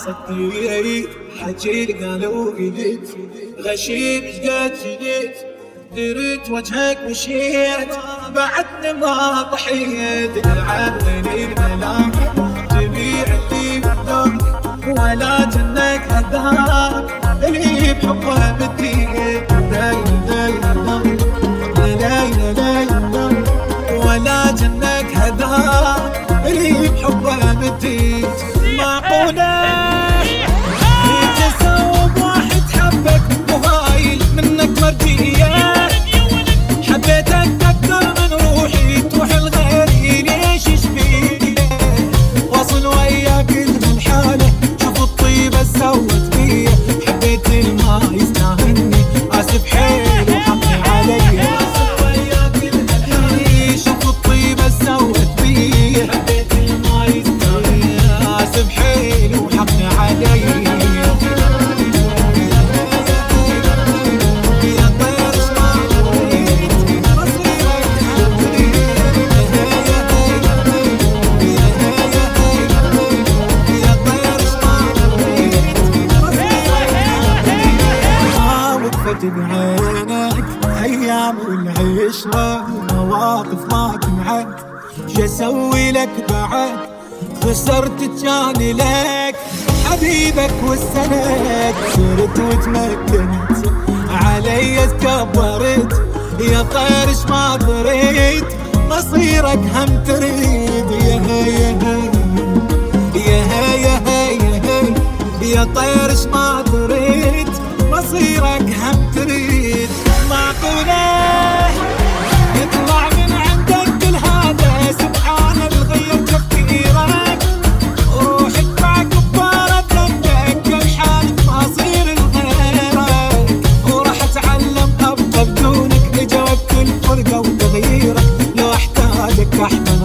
صديت حجيك قالوا قلت غشيم شقد جنيت درت وجهك مشيت بعدني ما ضحيت العبني الملاك تبيع اللي بدك ولا جنك هداك اللي بحبه بديت ولا جنك هداك اللي بحبه بديت معقولة يتسوق واحد حبك وهايل منك مرجية حبيتك أكثر من روحي تروح لغيري ليش يشفيني واصل وياك الحالة شوف الطيبة سوت فيا حبيت ما يستاهلني آسف حيل وحقي علي واصل وياك الحالة شوف الطيبة سوت فيا حبيت ما يستاهلني آسف حيل وحقي علي بعينك ايام العشرة ومواقف ما تنعد شو اسوي لك بعد خسرت جاني لك حبيبك والسند صرت وتمكنت علي تكبرت يا طيرش ما دريت مصيرك هم تريد يا طيرش ما دريت مصيرك هم تريد معقولة يطلع من عندك كل هذا سبحان الغير تفكيرك روحك مع كبارة ذنبك الحال مصير لغيرك وراح اتعلم ابقى بدونك لجواب كل فرقة وتغييرك لو احتاجك احمل